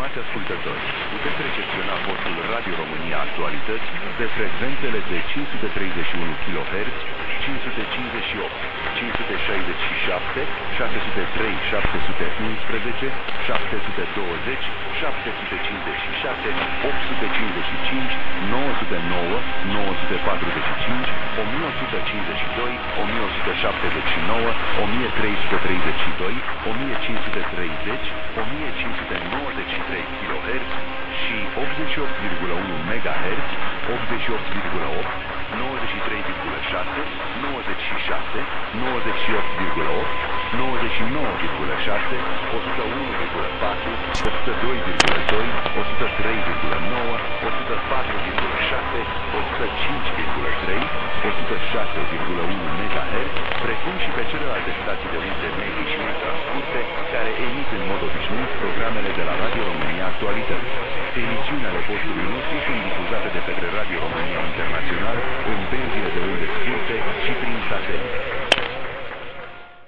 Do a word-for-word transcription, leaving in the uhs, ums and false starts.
Stimați ascultători, puteți recepționa postul Radio România Actualități pe frecvențele de cinci sute treizeci și unu kilohertz, cinci sute cincizeci și opt, cinci sute șaizeci și șapte, șase sute trei, șapte sute unsprezece, șapte sute douăzeci, șapte sute cincizeci și șase, opt sute cincizeci și cinci, nouă sute nouă, nouă sute patruzeci și cinci, o mie o sută cincizeci și doi, o mie o sută șaptezeci și nouă, o mie trei sute treizeci și doi, o mie cinci sute treizeci, o mie cinci sute nouăzeci și trei kilohertz și optzeci și opt virgulă unu megahertz, optzeci și opt virgulă opt, nouăzeci și trei virgulă șase, nouăzeci și șase, nouăzeci și opt virgulă opt, nouăzeci și nouă virgulă șase, o sută unu virgulă patru, o sută doi virgulă doi, o sută trei virgulă nouă, o sută patru virgulă șase, o sută cinci virgulă trei, o sută șase virgulă unu megahertz, precum și pe celelalte stații de unde medii și ultrascurte care emit în mod obișnuit programele de la Radio România Actualități. Emisiunile postului nostru sunt difuzate de către Radio România Internațional în benzile de unde scurte și prin satelit.